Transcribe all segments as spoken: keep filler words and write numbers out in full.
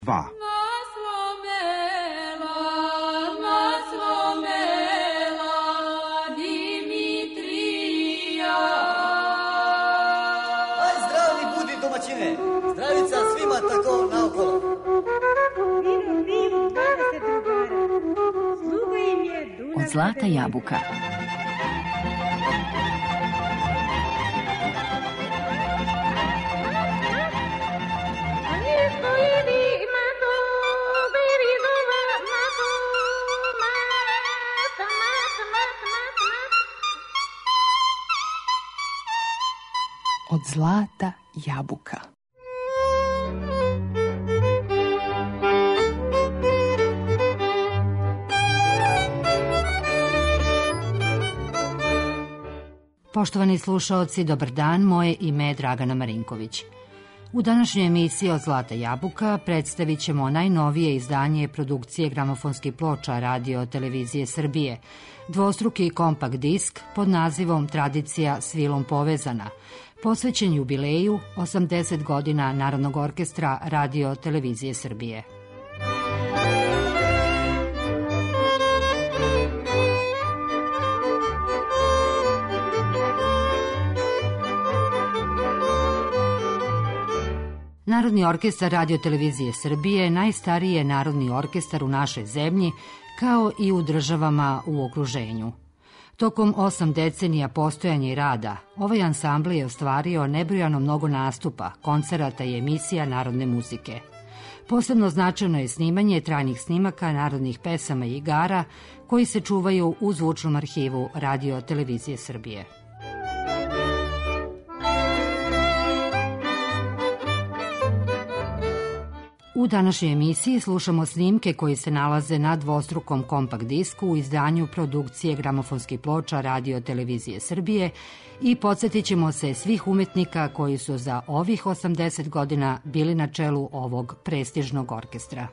dva. Zdravica svima tako naokolo. Vino, vino, kada se drugara. Sluga im je Dunav. Od zlata jabuka. Od zlata jabuka. Poštovani slušaoci, dobar dan, moje ime je Dragana Marinković. U današnjoj emisiji Od zlata jabuka predstavit ćemo najnovije izdanje produkcije gramofonskih ploča Radio Televizije Srbije, dvostruki kompakt disk pod nazivom Tradicija s vilom povezana, posvećen jubileju osamdeset godina Narodnog orkestra Radio Televizije Srbije. Narodni orkestar Radio Televizije Srbije najstariji je narodni orkestar u našoj zemlji, kao i u državama u okruženju. Tokom osam decenija postojanja i rada, ovaj ansambl je ostvario nebrojano mnogo nastupa, koncerata i emisija narodne muzike. Posebno značajno je snimanje trajnih snimaka narodnih pesama i igara koji se čuvaju u zvučnom arhivu Radio Televizije Srbije. U današnjoj emisiji slušamo snimke koji se nalaze na dvostrukom kompakt disku u izdanju produkcije gramofonskih ploča Radio Televizije Srbije i podsjetit ćemo se svih umetnika koji su za ovih osamdeset godina bili na čelu ovog prestižnog orkestra.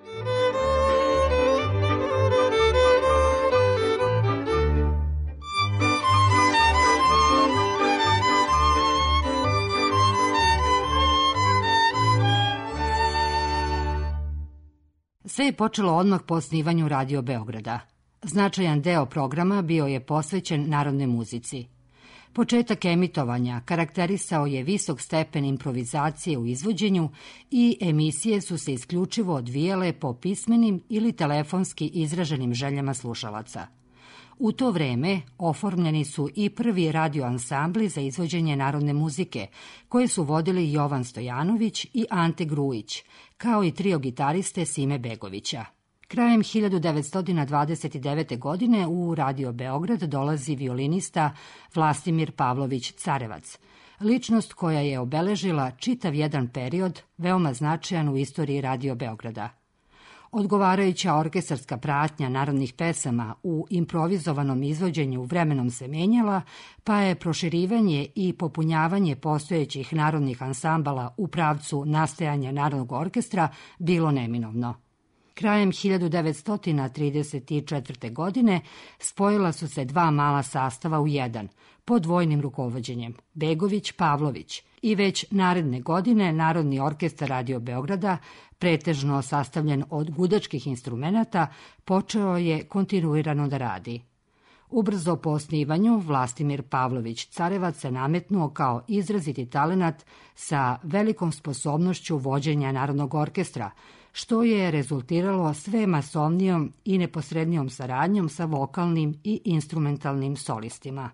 Sve je počelo odmah po osnivanju Radio Beograda. Značajan deo programa bio je posvećen narodnoj muzici. Početak emitovanja karakterisao je visok stepen improvizacije u izvođenju i emisije su se isključivo odvijale po pismenim ili telefonski izraženim željama slušalaca. U to vreme oformljeni su i prvi radio ansambli za izvođenje narodne muzike, koje su vodili Jovan Stojanović i Ante Grujić, kao i trio gitariste Sime Begovića. Krajem hiljadu devetsto dvadeset devete. godine u Radio Beograd dolazi violinista Vlastimir Pavlović Carevac, ličnost koja je obeležila čitav jedan period veoma značajan u istoriji Radio Beograda. Odgovarajuća orkestarska pratnja narodnih pesama u improvizovanom izvođenju vremenom se menjala, pa je proširivanje i popunjavanje postojećih narodnih ansambala u pravcu nastajanja Narodnog orkestra bilo neminovno. Krajem hiljadu devetsto trideset četvrte. godine spojila su se dva mala sastava u jedan, pod dvojnim rukovođenjem, Begović-Pavlović, i već naredne godine Narodni orkestar Radio Beograda, pretežno sastavljen od gudačkih instrumenata, počeo je kontinuirano da radi. Ubrzo po osnivanju Vlastimir Pavlović Carevac se nametnuo kao izraziti talenat sa velikom sposobnošću vođenja Narodnog orkestra, što je rezultiralo sve masovnijom i neposrednijom saradnjom sa vokalnim i instrumentalnim solistima.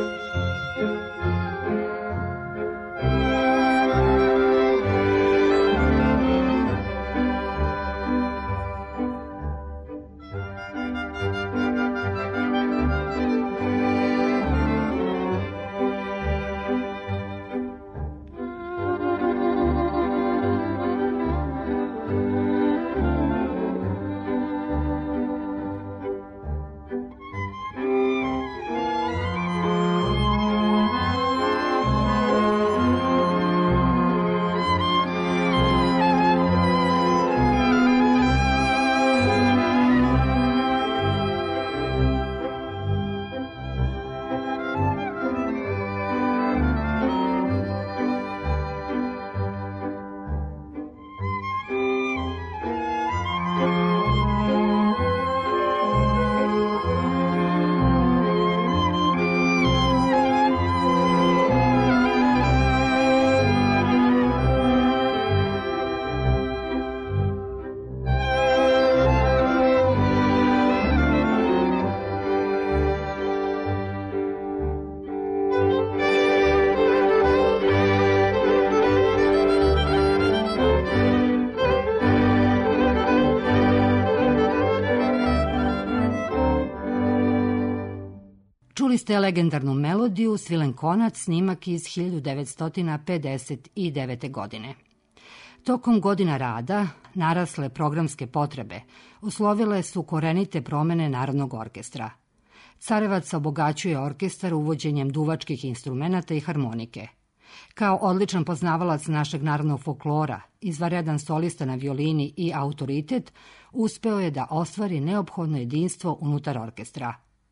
Čuli ste legendarnu melodiju Svilen konac, snimak iz hiljadu devetsto pedeset devete. godine. Tokom godina rada, narasle programske potrebe uslovile su korenite promene Narodnog orkestra. Carevac obogaćuje orkestar uvođenjem duvačkih instrumenata i harmonike. Kao odličan poznavalac našeg narodnog folklora, izvanredan solista na violini i autoritet, uspeo je da ostvari neophodno jedinstvo unutar orkestra.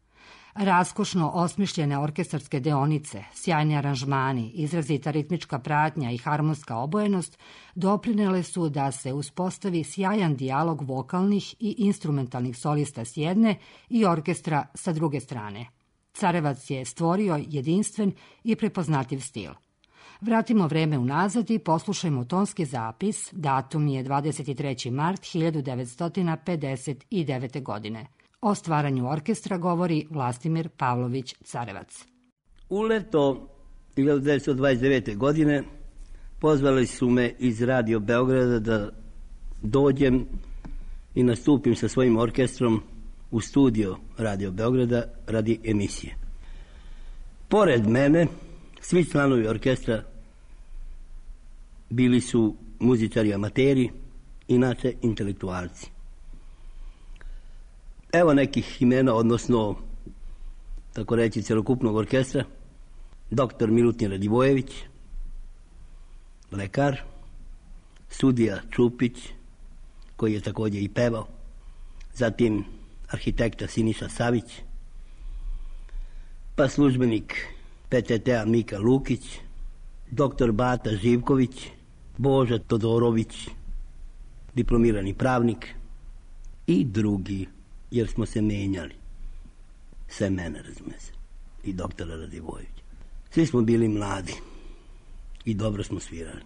Raskošno osmišljene orkestarske deonice, sjajni aranžmani, izrazita ritmička pratnja i harmonska obojenost doprinele su da se uspostavi sjajan dijalog vokalnih i instrumentalnih solista s jedne i orkestra sa druge strane. Carevac je stvorio jedinstven i prepoznatljiv stil. Vratimo vreme unazad i poslušajmo tonski zapis, datum je dvadeset treći mart hiljadu devetsto pedeset devete. godine. O stvaranju orkestra govori Vlastimir Pavlović Carevac. U leto hiljadu devetsto dvadeset devete. godine pozvali su me iz Radio Beograda da dođem i nastupim sa svojim orkestrom u studio Radio Beograda radi emisije. Pored mene, svi članovi orkestra bili su muzičari amateri, inače intelektualci. Evo nekih imena, odnosno, tako reći, celokupnog orkestra. Doktor Milutin Radivojević, lekar, sudija Čupić, koji je također i pevao, zatim arhitekta Siniša Savić, pa službenik P T T-a Mika Lukić, doktor Bata Živković, Boža Todorović, diplomirani pravnik i drugi, jer smo se menjali. Sve mene, razume se, i doktora Radivojevića. Svi smo bili mladi i dobro smo svirali.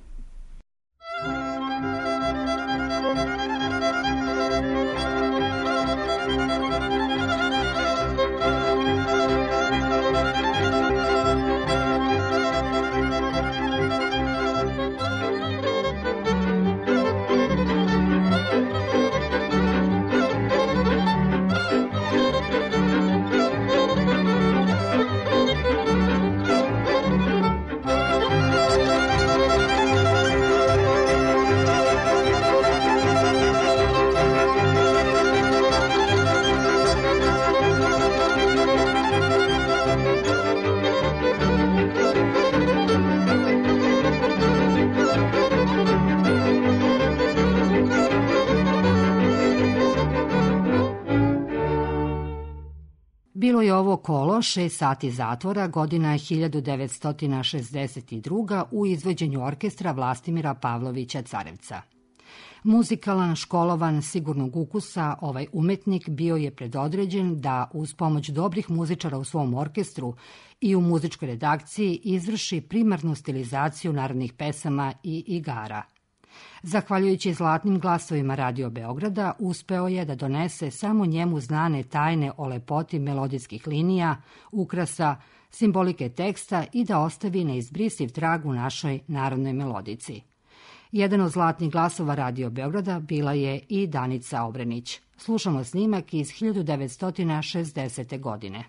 Bilo je ovo kolo šest sati zatvora, godina hiljadu devetsto šezdeset druga. u izvođenju orkestra Vlastimira Pavlovića Carevca. Muzikalan, školovan, sigurnog ukusa, ovaj umetnik bio je predodređen da uz pomoć dobrih muzičara u svom orkestru i u muzičkoj redakciji izvrši primarnu stilizaciju narodnih pesama i igara. Zahvaljujući zlatnim glasovima Radio Beograda, uspeo je da donese samo njemu znane tajne o lepoti melodijskih linija, ukrasa, simbolike teksta i da ostavi neizbrisiv trag u našoj narodnoj melodici. Jedan od zlatnih glasova Radio Beograda bila je i Danica Obrenić. Slušamo snimak iz hiljadu devetsto šezdesete. godine.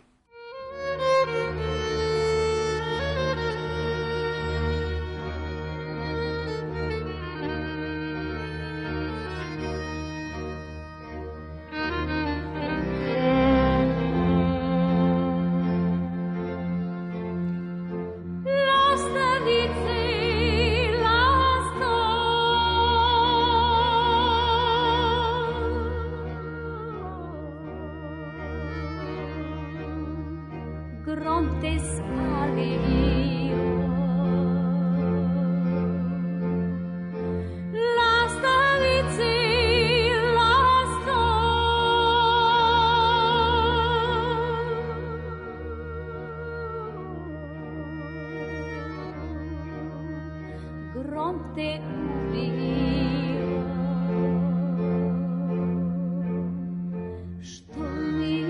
Grom te spalio, lastavice lasto, grom te ubio, što mi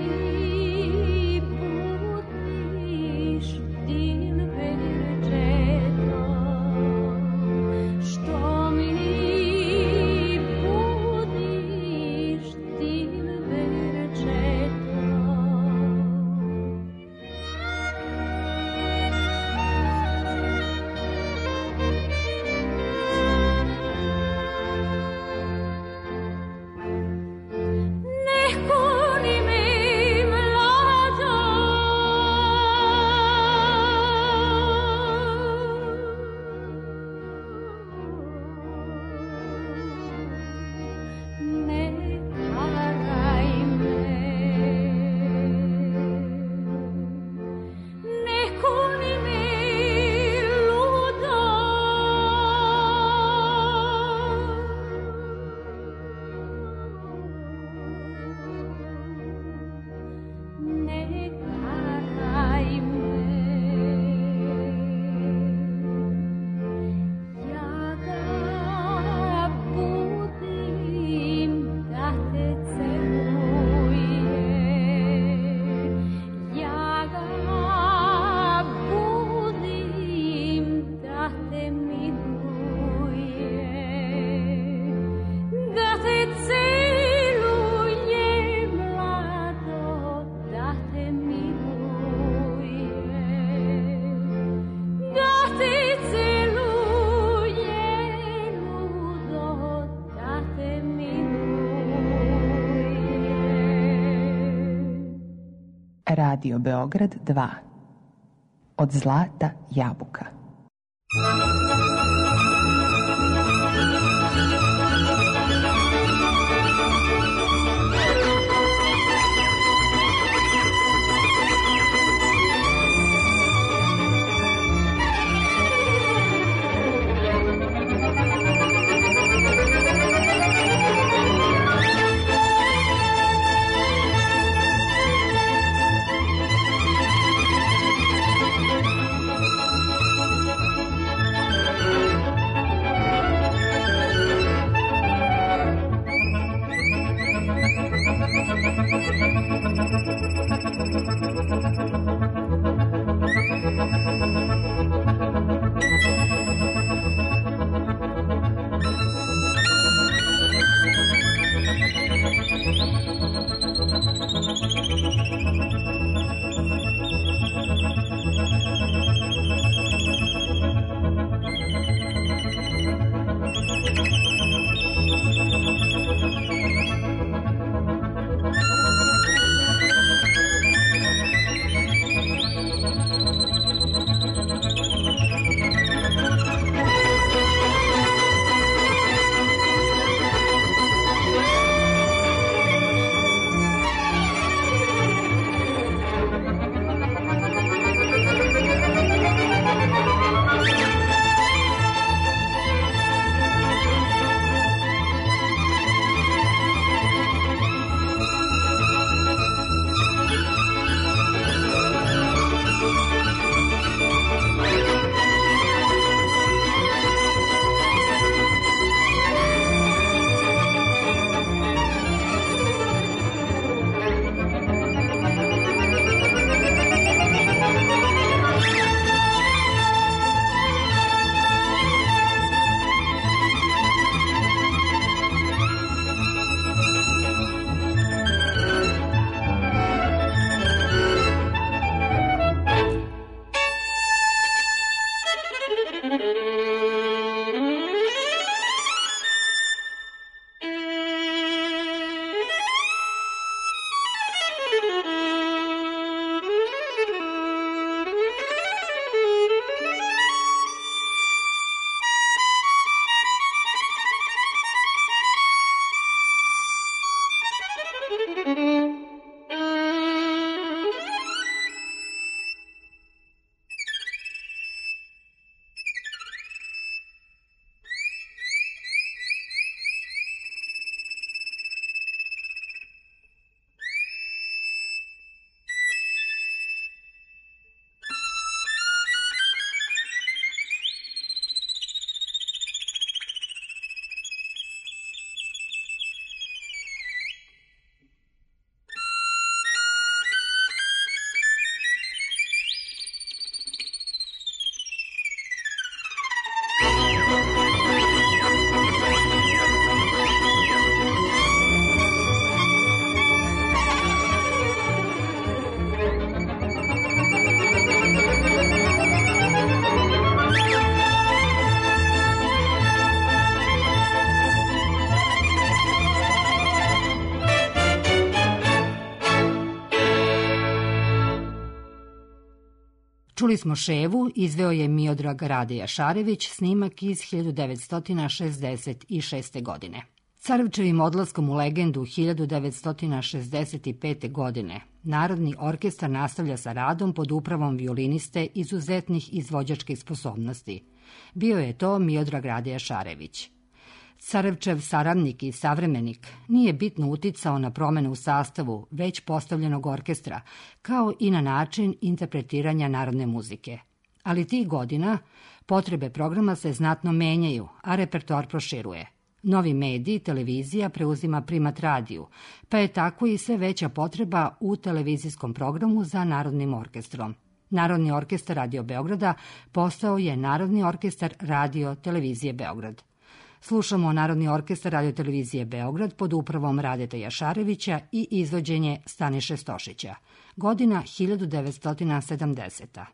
Radio Beograd dva. Od zlata jabuka. Čuli smo Ševu, izveo je Miodrag Rade Jašarević, snimak iz hiljadu devetsto šezdeset šeste. godine. Carevčevim odlaskom u legendu hiljadu devetsto šezdeset pete. godine Narodni orkestar nastavlja sa radom pod upravom violiniste izuzetnih izvođačkih sposobnosti. Bio je to Miodrag Rade Jašarević. Carevčev saradnik i savremenik nije bitno uticao na promene u sastavu već postavljenog orkestra, kao i na način interpretiranja narodne muzike. Ali tih godina potrebe programa se znatno menjaju, a repertoar proširuje. Novi mediji, televizija preuzima primat radiju, pa je tako i sve veća potreba u televizijskom programu za Narodnim orkestrom. Narodni orkestar Radio Beograda postao je Narodni orkestar Radio Televizije Beograd. Slušamo Narodni orkestar Radio Televizije Beograd pod upravom Radeta Jašarevića i izvođenje Staniše Stošića. Godina hiljadu devetsto sedamdeseta.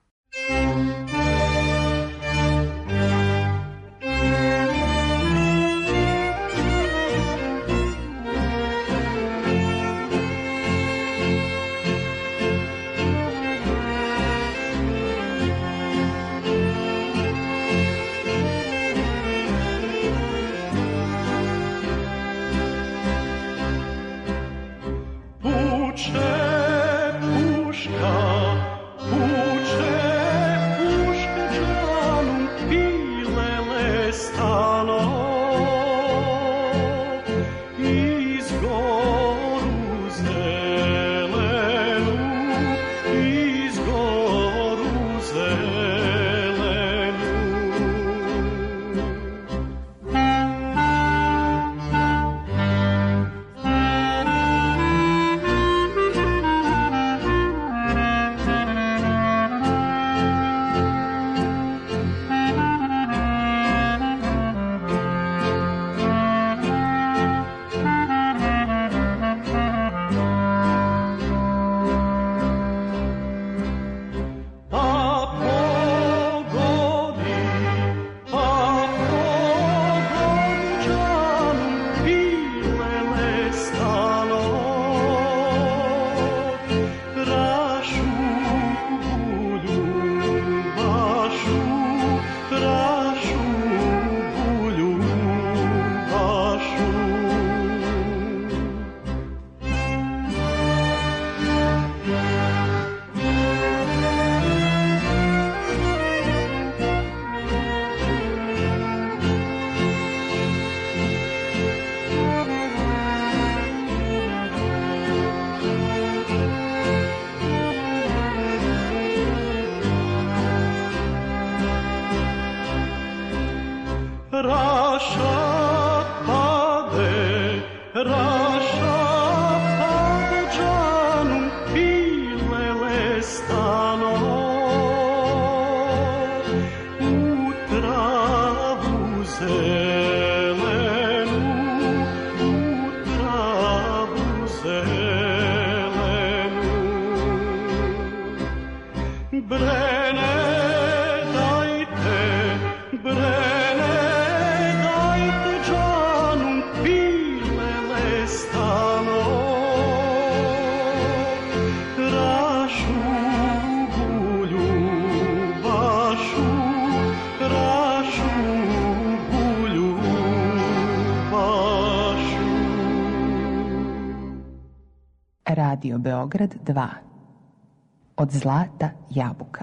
Radio Beograd dva. Od zlata jabuka.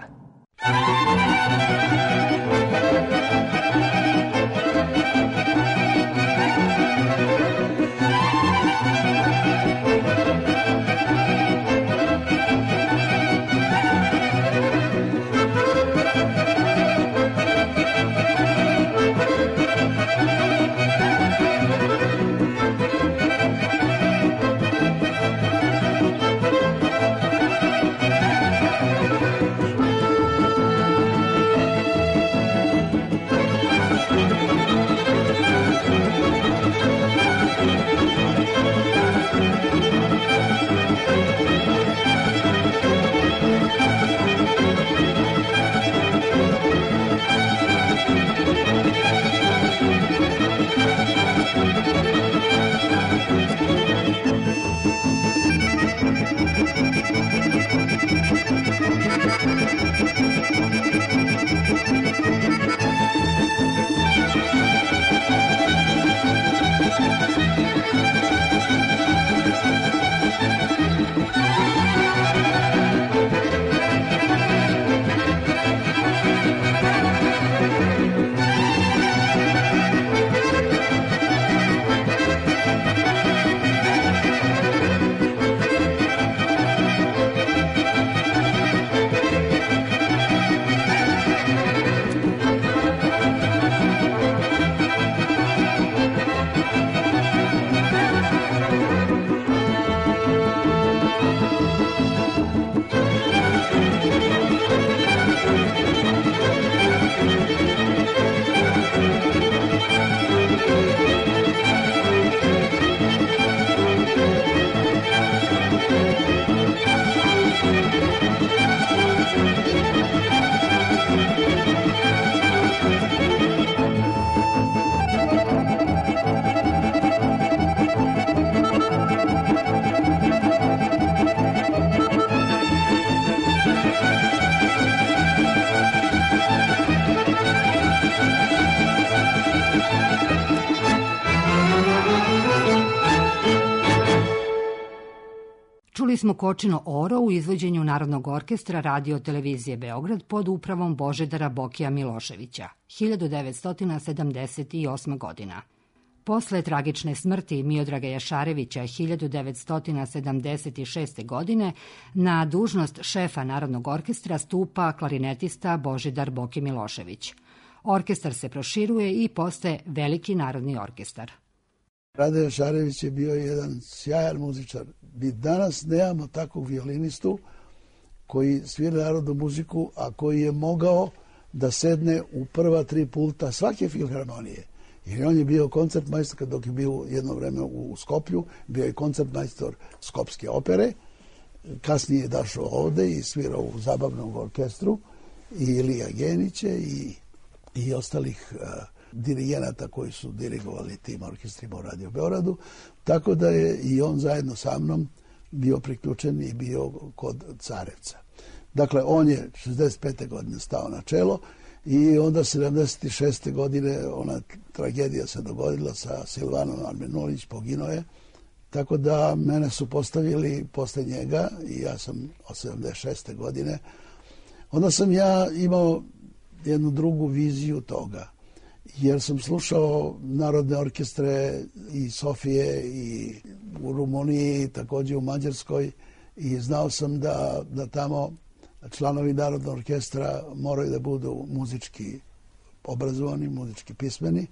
Čuli smo Kočino oro u izvođenju Narodnog orkestra Radio televizije Beograd pod upravom Božidara Bokija Miloševića, hiljadu devetsto sedamdeset osma godina. Posle tragične smrti Miodraga Jašarevića hiljadu devetsto sedamdeset šeste. godine na dužnost šefa Narodnog orkestra stupa klarinetista Božidar Boki Milošević. Orkestar se proširuje i postaje Veliki narodni orkestar. Rade Jašarević je bio jedan sjajan muzičar. Mi danas nemamo takvog violinistu koji svira narodnu muziku, a koji je mogao da sedne u prva tri pulta svake filharmonije. Jer on je bio koncertmajstor, dok je bio jedno vreme u Skoplju, bio je koncertmajstor Skopske opere. Kasnije je došao ovde i svirao u zabavnom orkestru i Ilija Geniće i, i ostalih uh, dirigenata koji su dirigovali tim orkestrima u Radio Beogradu. Tako da je i on zajedno sa mnom bio priključen i bio kod Carevca. Dakle, on je šezdeset pete. godine stao na čelo i onda sedamdeset šeste. godine ona tragedija se dogodila sa Silvanom Armenulić, poginuo je. Tako da mene su postavili posle njega i ja sam od sedamdeset šeste. godine. Onda sam ja imao jednu drugu viziju toga, jer sam slušao narodne orkestre i Sofije i u Rumuniji, takođe u Mađarskoj, i znao sam da, da tamo članovi Narodnog orkestra moraju da budu muzički obrazovani, muzički pismeni.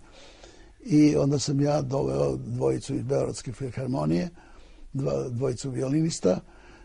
I onda sam ja doveo dvojicu iz Beogradske filharmonije, dva, dvojicu violinista,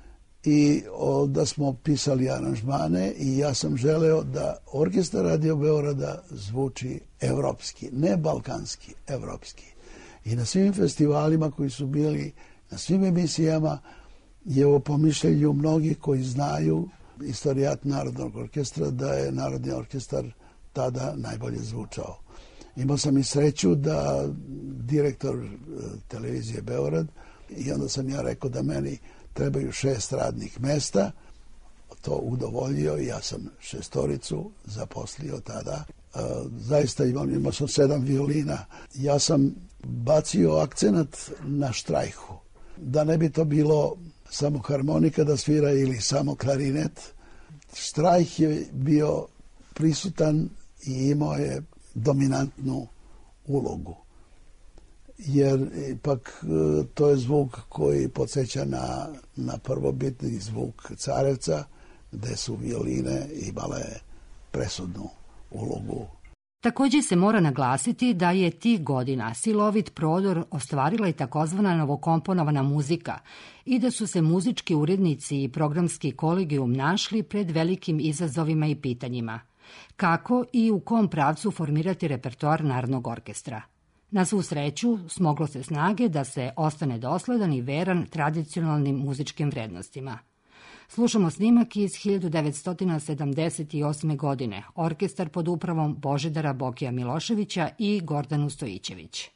i onda smo pisali aranžmane i ja sam želeo da orkestar Radio Beograda zvuči evropski, ne balkanski, evropski. I na svim festivalima koji su bili, na svim emisijama, je ovo po mišljenju mnogih koji znaju istorijat Narodnog orkestra, da je Narodni orkestar tada najbolje zvučao. Imao sam i sreću da direktor televizije Beograd, i onda sam ja rekao da meni trebaju šest radnih mesta, to udovoljio i ja sam šestoricu zaposlio tada. E, zaista imam, imao sam sedam violina. Ja sam bacio akcenat na štrajhu. Da ne bi to bilo samo harmonika da svira ili samo klarinet. Štrajh je bio prisutan i imao je dominantnu ulogu. Jer ipak to je zvuk koji podsjeća na, na prvobitni zvuk Carevca, gde su violine imale presudnu ulogu. Takođe se mora naglasiti da je tih godina silovit prodor ostvarila i takozvana novokomponovana muzika i da su se muzički urednici i programski kolegijum našli pred velikim izazovima i pitanjima. Kako i u kom pravcu formirati repertoar Narodnog orkestra? Na svu sreću, smoglo se snage da se ostane dosledan i veran tradicionalnim muzičkim vrednostima. Slušamo snimak iz hiljadu devetsto sedamdeset osme. godine, orkestar pod upravom Božidara Bokija Miloševića i Gordanu Stojićević.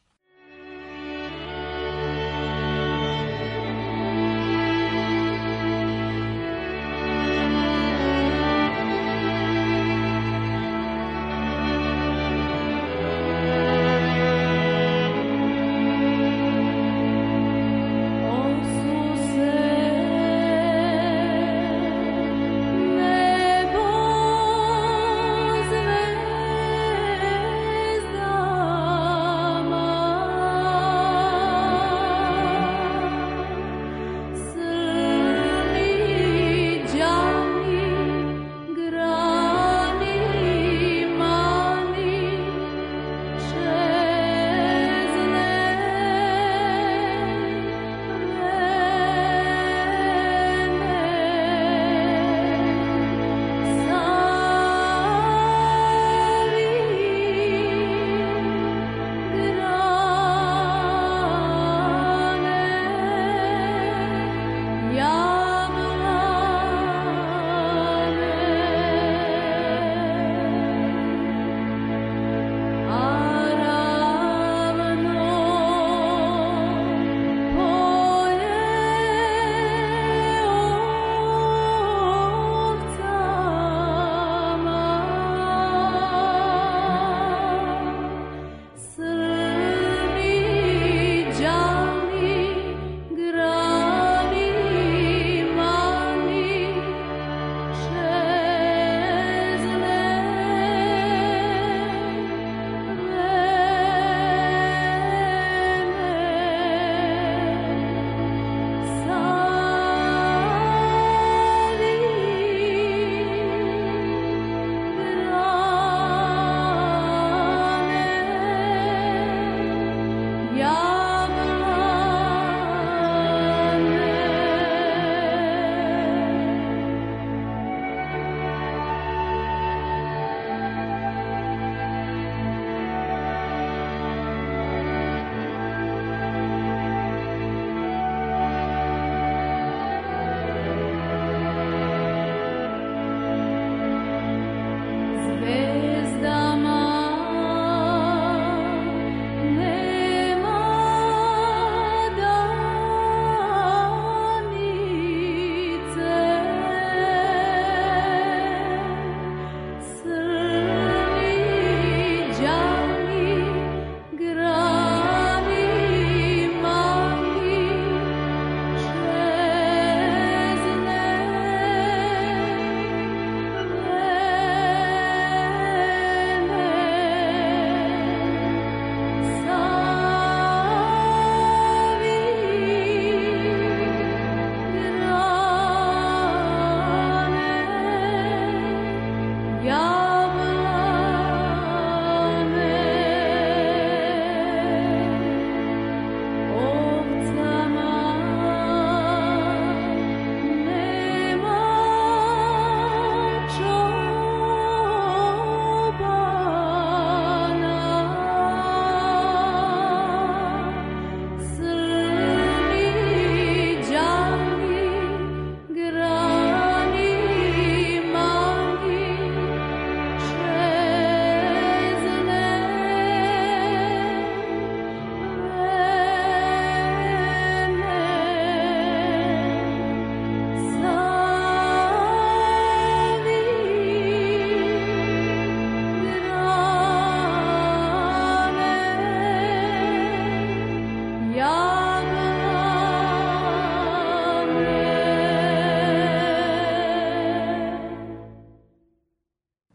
Zvezda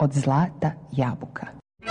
od zlata jabuka.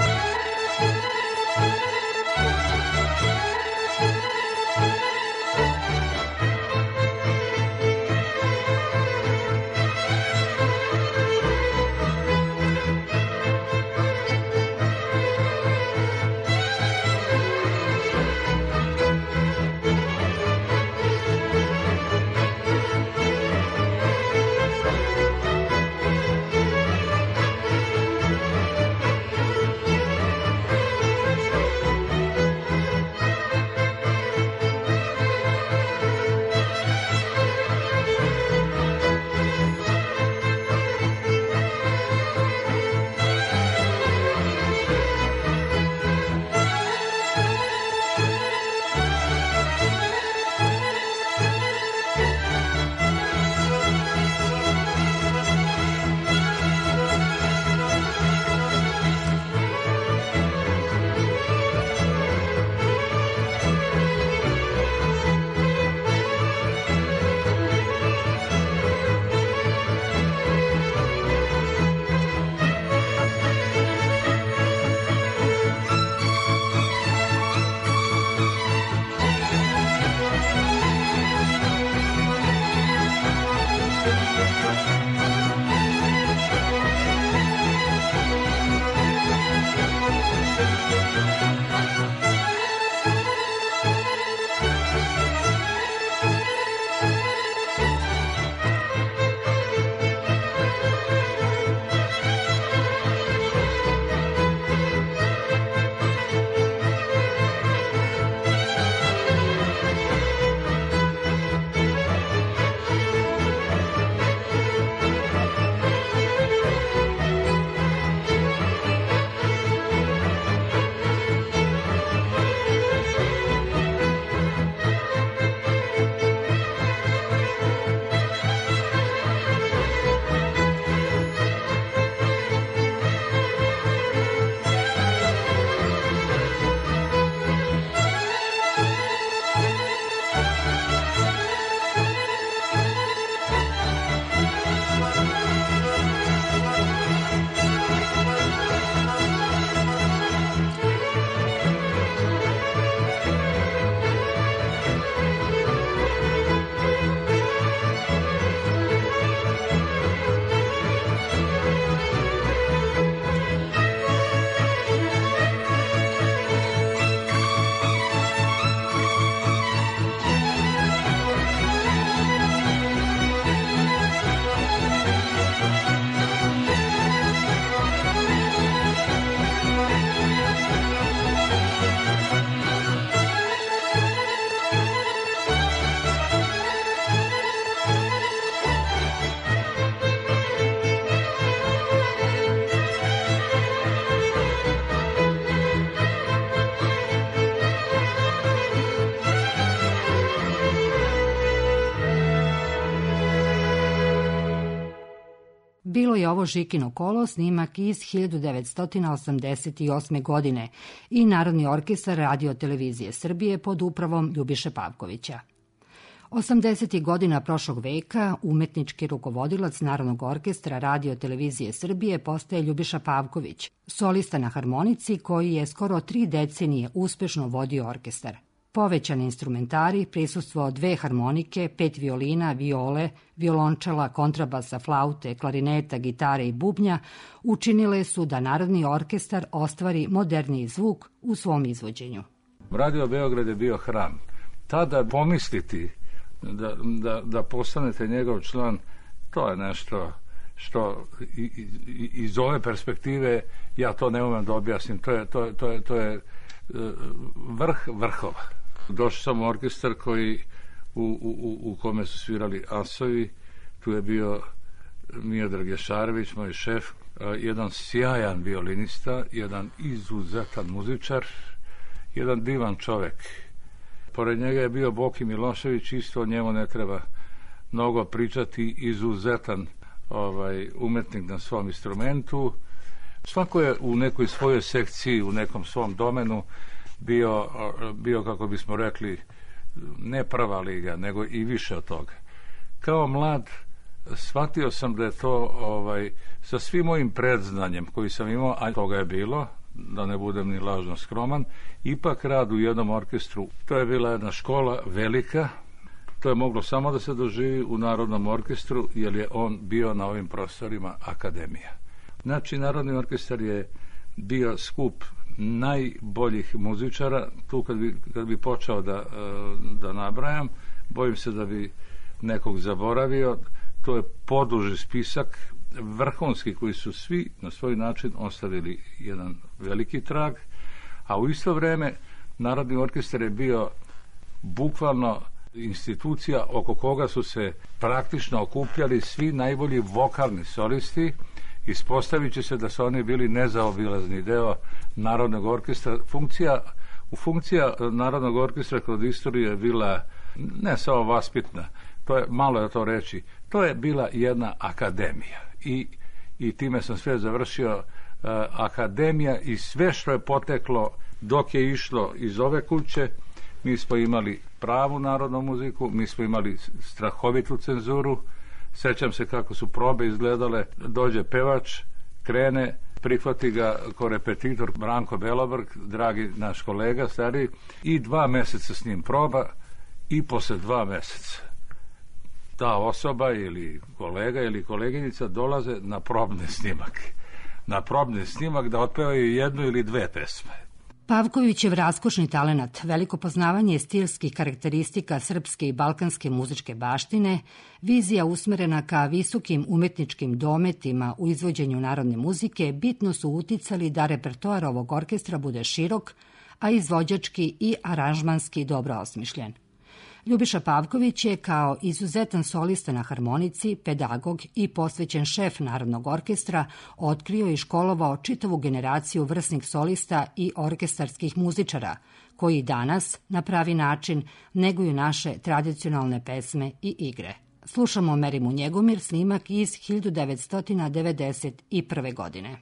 Bilo je ovo Žikino kolo, snimak iz hiljadu devetsto osamdeset osme. godine i Narodni orkestar Radio televizije Srbije pod upravom Ljubiše Pavkovića. osamdesetih godina prošlog veka umetnički rukovodilac Narodnog orkestra Radio televizije Srbije postaje Ljubiša Pavković, solista na harmonici koji je skoro tri decenije uspešno vodio orkestar. Povećan instrumentari, prisustvo dve harmonike, pet violina, viole, violončela, kontrabasa, flaute, klarineta, gitare i bubnja učinile su da Narodni orkestar ostvari moderniji zvuk u svom izvođenju. Radio Beograd je bio hram. Tada pomisliti da, da, da postanete njegov član, to je nešto što iz ove perspektive ja to ne umem da objasnim. To je, to je, to je, to je vrh vrhova. Došao sam u orkestar koji u, u, u kome su svirali asovi. Tu je bio Miodrag Jašarević, moj šef, jedan sjajan violinista, jedan izuzetan muzičar, jedan divan čovek. Pored njega je bio Boki Milošević, isto o njemu ne treba mnogo pričati, izuzetan ovaj, umetnik na svom instrumentu. Svako je u nekoj svojoj sekciji, u nekom svom domenu bio, bio kako bismo rekli, ne prva liga, nego i više od toga. Kao mlad shvatio sam da je to ovaj, sa svim mojim predznanjem koji sam imao, a toga je bilo, da ne budem ni lažno skroman, ipak rad u jednom orkestru, to je bila jedna škola velika, to je moglo samo da se doživi u Narodnom orkestru, jer je on bio na ovim prostorima akademija. Znači, Narodni orkestar je bio skup najboljih muzičara. Tu kad bi, kad bi počeo da, da nabrajam, bojim se da bi nekog zaboravio. To je poduži spisak, vrhunski, koji su svi na svoj način ostavili jedan veliki trag, a u isto vreme Narodni orkestar je bio bukvalno institucija oko koga su se praktično okupljali svi najbolji vokalni solisti. Ispostavit će se da su oni bili nezaobilazni deo Narodnog orkestra. Funkcija, u funkcija Narodnog orkestra kod istorije je bila ne samo vaspitna, to je, malo je to reći, to je bila jedna akademija i, i time sam sve završio. Uh, akademija i sve što je poteklo dok je išlo iz ove kuće. Mi smo imali pravu narodnu muziku, mi smo imali strahovitu cenzuru. Sećam se kako su probe izgledale. Dođe pevač, krene, prihvati ga ko repetitor Branko Belobrg, dragi naš kolega stari, i dva meseca s njim proba, i posle dva meseca ta osoba ili kolega ili koleginica dolaze na probni snimak. Na probni snimak da otpevaju jednu ili dve pesme. Pavkovićev raskošni talenat, veliko poznavanje stilskih karakteristika srpske i balkanske muzičke baštine, vizija usmerena ka visokim umetničkim dometima u izvođenju narodne muzike bitno su uticali da repertoar ovog orkestra bude širok, a izvođački i aranžmanski dobro osmišljen. Ljubiša Pavković je kao izuzetan solista na harmonici, pedagog i posvećen šef Narodnog orkestra otkrio i školovao čitavu generaciju vrsnih solista i orkestarskih muzičara, koji danas na pravi način neguju naše tradicionalne pesme i igre. Slušamo Merimu Njegomir, snimak iz hiljadu devetsto devedeset prve. godine.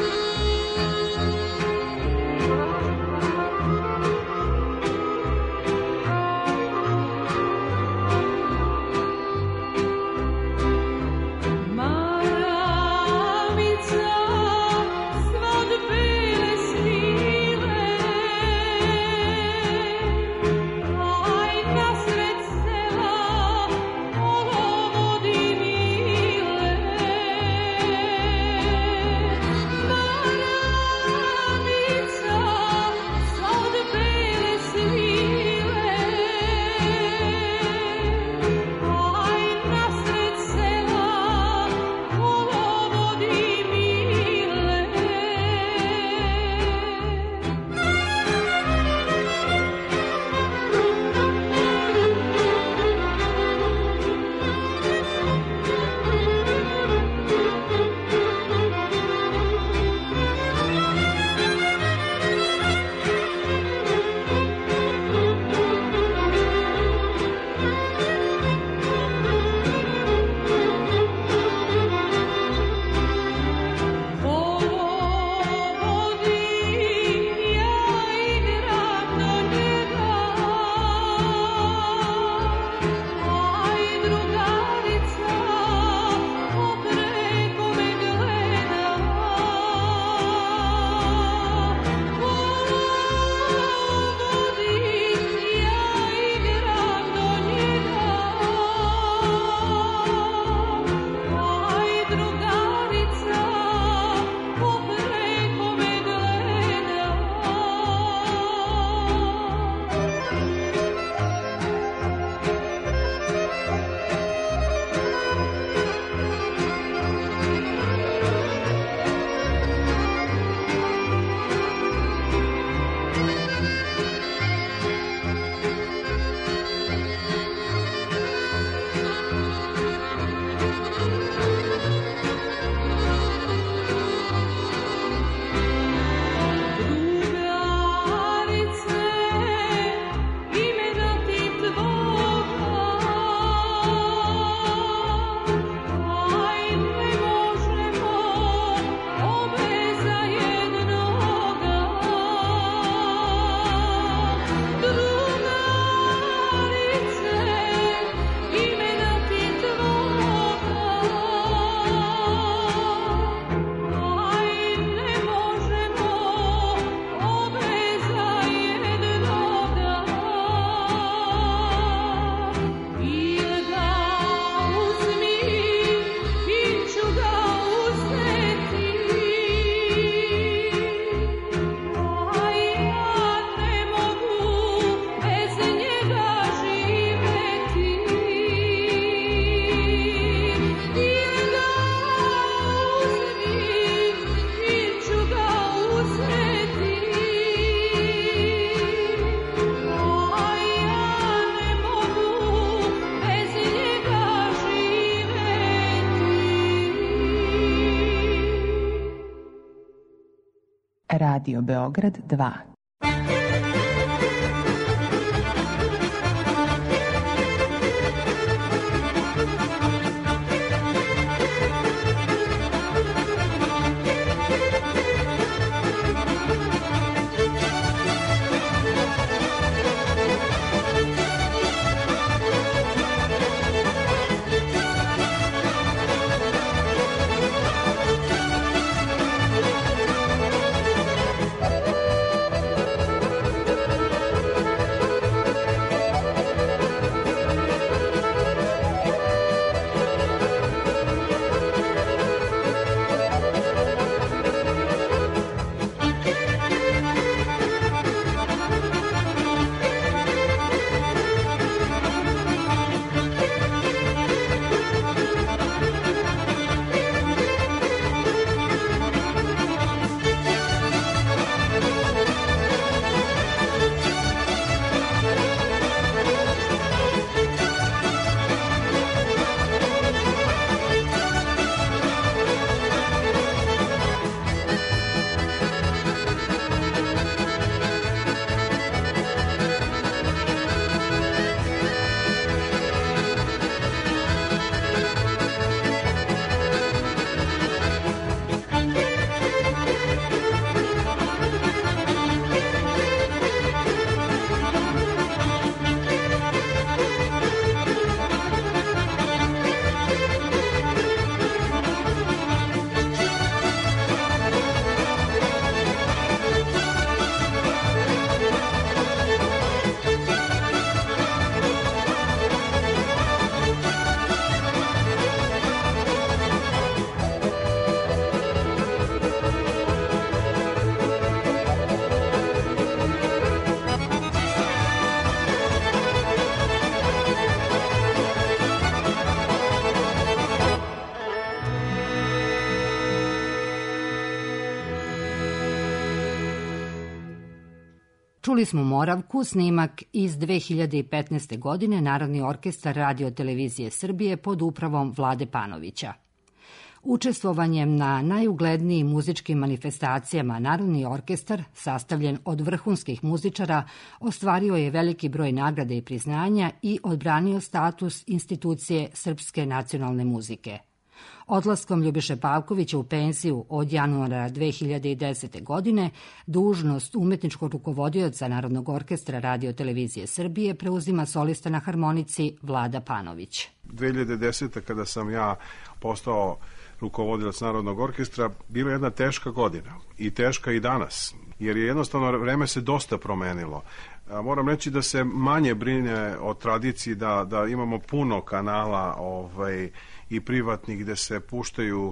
Thank you. Radio Beograd dva. Čuli smo Moravku, snimak iz dve hiljade petnaeste. godine, Narodni orkestar Radio televizije Srbije pod upravom Vlade Panovića. Učestvovanjem na najuglednijim muzičkim manifestacijama Narodni orkestar, sastavljen od vrhunskih muzičara, ostvario je veliki broj nagrada i priznanja i odbranio status institucije srpske nacionalne muzike. Odlaskom Ljubiše Pavkovića u penziju od januara dve hiljade desete. godine dužnost umetničkog rukovodioca Narodnog orkestra Radio televizije Srbije preuzima solista na harmonici Vlada Panović. dve hiljade desete. kada sam ja postao rukovodilac Narodnog orkestra, bila je jedna teška godina i teška i danas, jer je jednostavno vreme se dosta promenilo. Moram reći da se manje brine o tradiciji, da, da imamo puno kanala ovaj, i privatnih gde se puštaju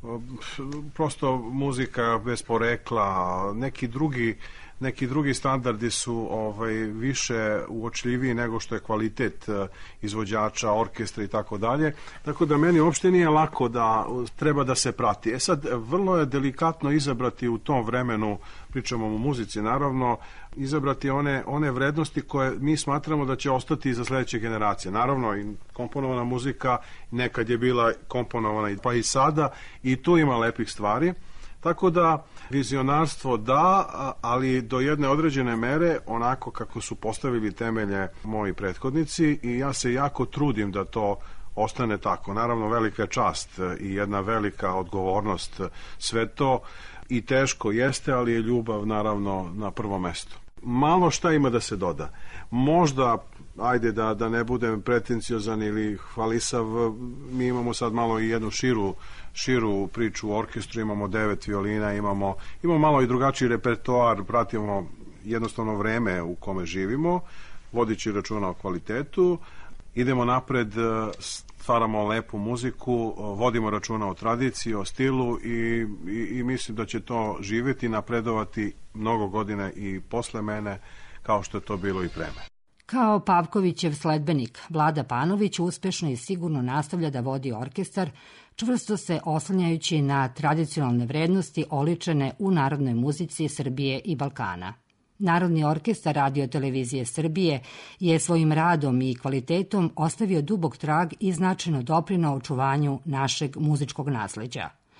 prosto muzika bez porekla, neki drugi neki drugi standardi su ovaj više uočljiviji nego što je kvalitet izvođača, orkestra i tako dalje. Tako da meni uopšte nije lako da treba da se prati. E sad, vrlo je delikatno izabrati u tom vremenu, pričamo o muzici naravno, izabrati one, one vrednosti koje mi smatramo da će ostati za sledeće generacije. Naravno, i komponovana muzika nekad je bila komponovana pa i sada, i tu ima lepih stvari. Tako da vizionarstvo da, ali do jedne određene mere, onako kako su postavili temelje moji prethodnici, i ja se jako trudim da to ostane tako. Naravno, velika je čast i jedna velika odgovornost. Sve to i teško jeste, ali je ljubav naravno na prvom mestu. Malo šta ima da se doda. Možda, ajde da, da ne budem pretenciozan ili hvalisav, mi imamo sad malo i jednu širu širu priču u orkestru, imamo devet violina, imamo, imamo malo i drugačiji repertoar, pratimo jednostavno vreme u kome živimo, vodići računa o kvalitetu, idemo napred, stvaramo lepu muziku, vodimo računa o tradiciji, o stilu i, i, i mislim da će to živjeti, napredovati mnogo godina i posle mene, kao što je to bilo i pre mene. Kao Pavkovićev sledbenik, Vlada Panović uspešno i sigurno nastavlja da vodi orkestar, čvrsto se oslanjajući na tradicionalne vrednosti oličene u narodnoj muzici Srbije i Balkana. Narodni orkestar Radio televizije Srbije je svojim radom i kvalitetom ostavio dubok trag i značajno doprineo očuvanju našeg muzičkog nasleđa.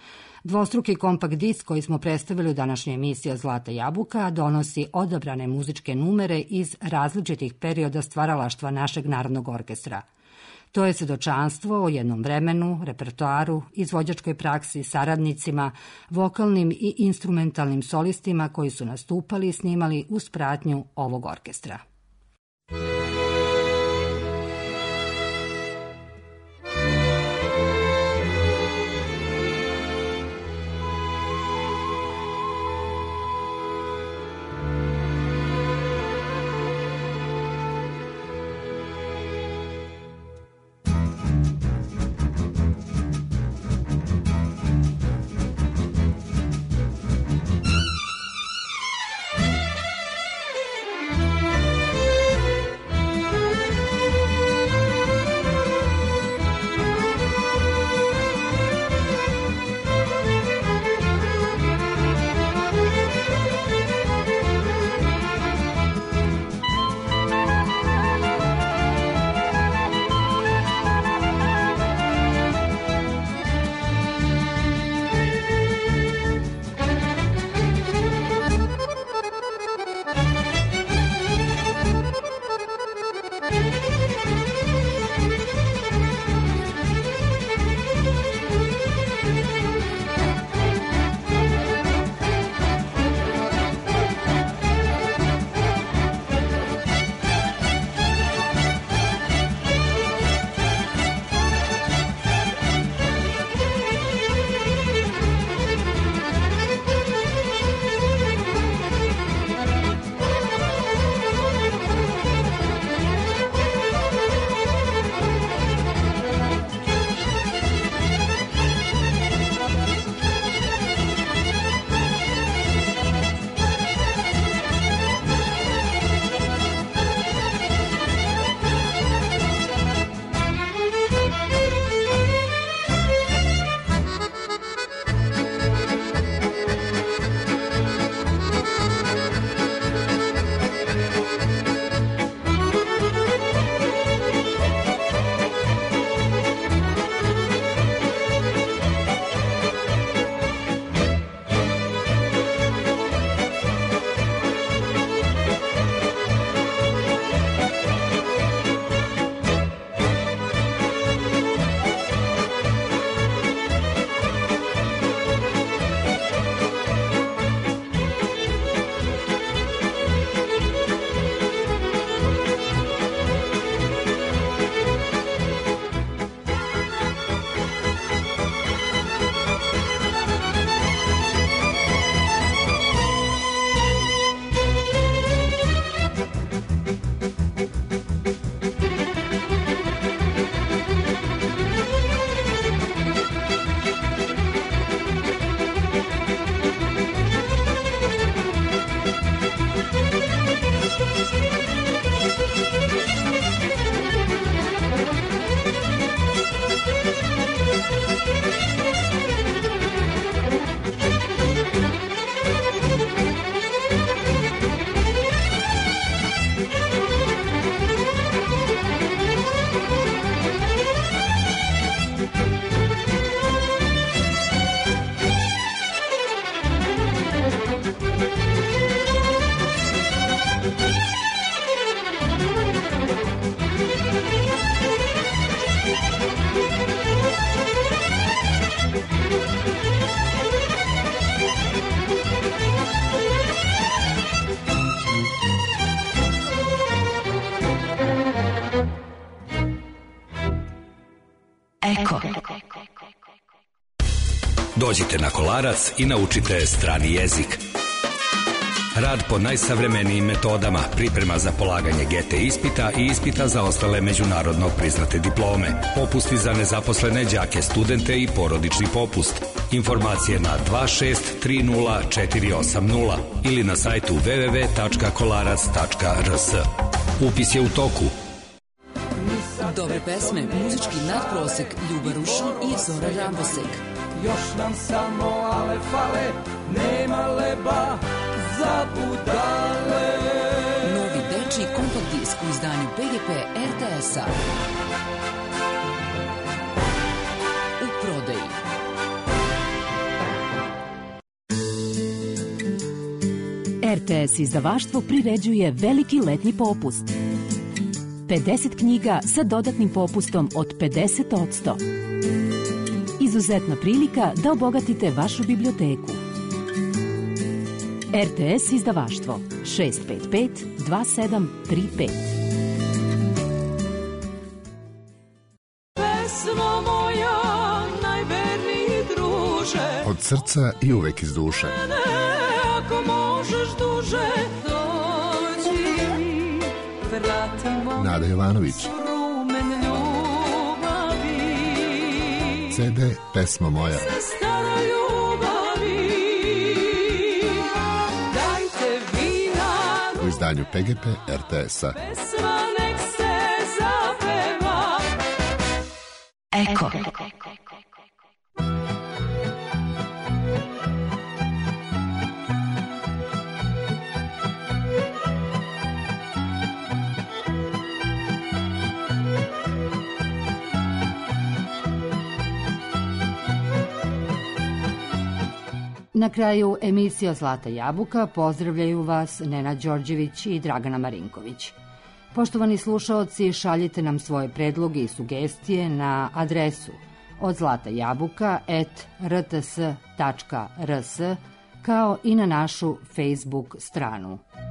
Dvostruki kompakt disk koji smo predstavili u današnjoj emisiji Zlata jabuka donosi odabrane muzičke numere iz različitih perioda stvaralaštva našeg Narodnog orkestra. To je svedočanstvo o jednom vremenu, repertoaru, izvođačkoj praksi, saradnicima, vokalnim i instrumentalnim solistima koji su nastupali i snimali uz pratnju ovog orkestra. Eko. Dođite na Kolarac i naučite strani jezik. Rad po najsavremenijim metodama, priprema za polaganje G T ispita i ispita za ostale međunarodno priznate diplome, popusti za nezaposlene đake, studente i porodični popust. Informacije na dva šest tri nula četiri osam nula ili na sajtu w w w tačka kolarac tačka r s. Upis je u toku. Dobre pesme, muzički nadprosek, Ljuba Rušin i Zora Rambosek. Još nam samo ale fale, nema leba za budale. Novi dečiji kompakt disk u izdanju P G P R T S-a. U prodaji. R T S izdavaštvo priređuje veliki letnji popust. pedeset knjiga sa dodatnim popustom od pedeset posto. Izuzetna prilika da obogatite vašu biblioteku. R T S izdavaštvo šest pet pet dva sedam tri pet. Pesmo moja, najverniji druže, od srca i uvek iz duše. ako možeš duže, dođi mi, vratimo Nada Jovanović. rumen ljubavi. C D Pesma moja. Stara ljubavi, dajte vina, U izdanju P G P R T S-a. pesma nek se zapeva. Eko. Na kraju emisija Zlata jabuka pozdravljaju vas Nenad Đorđević i Dragana Marinković. Poštovani slušaoci, šaljite nam svoje predloge i sugestije na adresu od zlata jabuka at r t s tačka r s kao i na našu Facebook stranu.